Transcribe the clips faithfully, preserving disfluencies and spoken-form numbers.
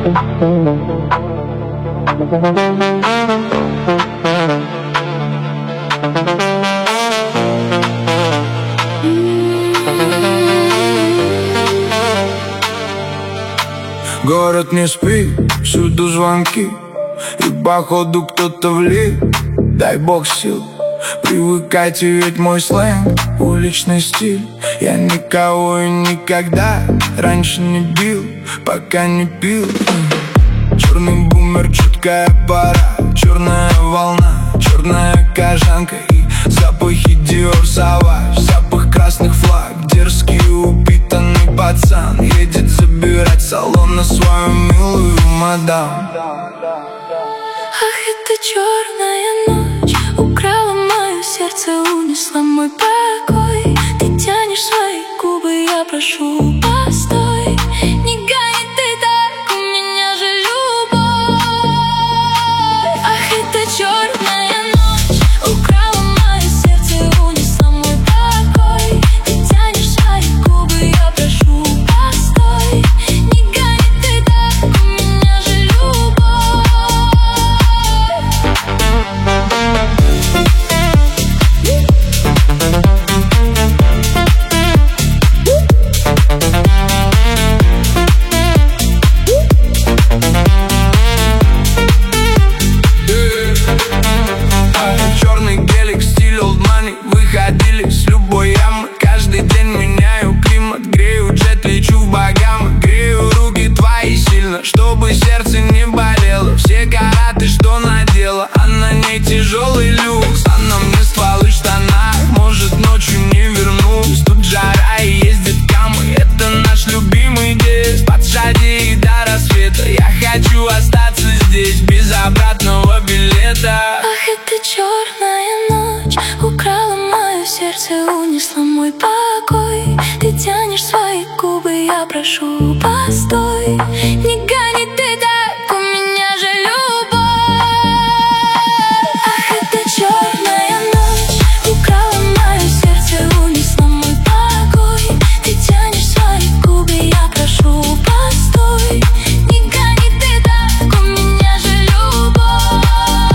Город не спит, всюду звонки, и походу кто-то влип. Дай бог сил, привыкайте, ведь мой сленг — уличный стиль. Я никого и никогда раньше не бил, пока не пил. Черный бумер, чуткая пора, черная волна, черная кожанка и запахи Dior Sauvage, запах красных флаг. Дерзкий упитанный пацан едет забирать салон на свою милую мадам. Ах, это черная ночь украла мое сердце, унесла мой покой. Ты тянешь свои губы, я прошу, постой. Не гони ты так, у меня же любовь. Ах, это черная ночь украла мое сердце, унесла мой покой. Ты тянешь свои губы, я прошу, постой. Не гони ты так, у меня же любовь. Черный гелик, стиль old money, выходили с любой ямы. Каждый день меняю климат, грею джет, лечу в Багамы. Грею руки твои сильно, чтобы сердце не болело. Все караты, что надела, а на ней тяжелый люкс. Она мне стволы в штанах, может ночью не вернусь. Тут жара и ездит камы, это наш любимый дед. Под шади и до рассвета я хочу остаться здесь без обратного билета. Ах, это черная ночь украла мое сердце, унесла мой покой. Ты тянешь свои губы, я прошу, постой. Не гони ты так, у меня же любовь. Ах, это черная ночь украла мое сердце, унесла мой покой. Ты тянешь свои губы, я прошу, постой. Не гони ты так, у меня же любовь.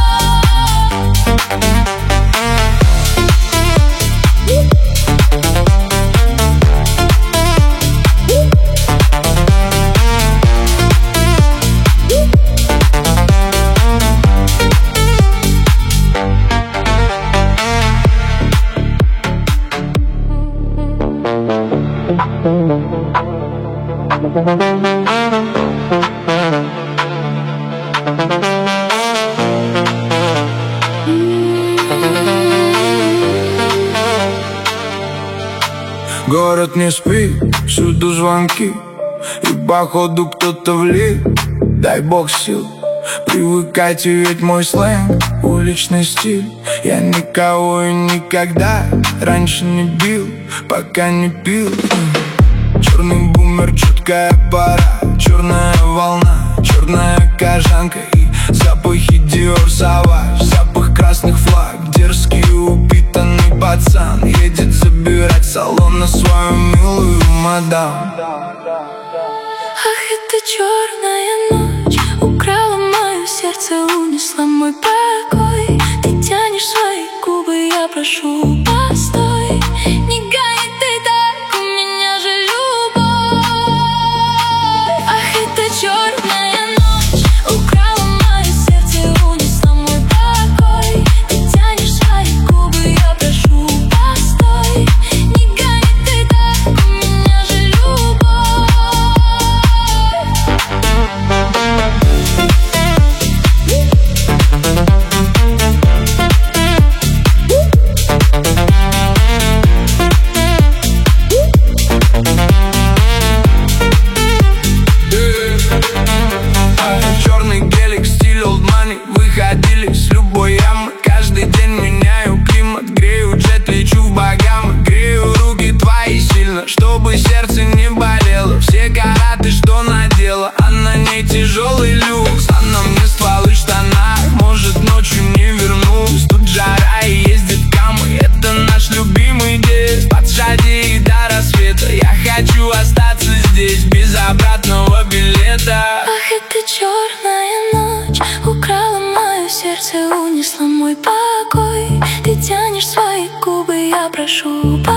Город не спит, всюду звонки, и походу кто-то влип. Дай бог сил, привыкайте, ведь мой сленг — уличный стиль. Я никого и никогда раньше не бил, пока не пил. Черный бумер, чуткая пора, черная волна, черная кожанка и запахи Dior Sauvage, запах красных флаг. Дерзкий упитанный пацан едет забирать салон на свою милую мадам. Ах, это черная ночь украла мое сердце, унесла мой покой. Ты тянешь свои губы, я прошу, постой. Не гони ты так, у меня же любовь. Ах, это черная ночь украла мое сердце, унесла мой покой. Ты тянешь свои губы, я прошу, постой. Не гони ты так, у меня же любовь. Черный гелик, стиль old money, выходили с любой ямы. Каждый день меняю климат, грею джет, лечу в Багамы. Грею руки твои сильно, чтобы сердце не болело. Все караты, что надела, а на ней тяжелый люкс. Она мне стволы в штанах, может ночью не вернусь. Тут жара и ездит камы, это наш любимый дед. Под шади и до рассвета я хочу остаться здесь без обратного билета. Ах, это мой покой. Ты тянешь свои губы, я прошу покой.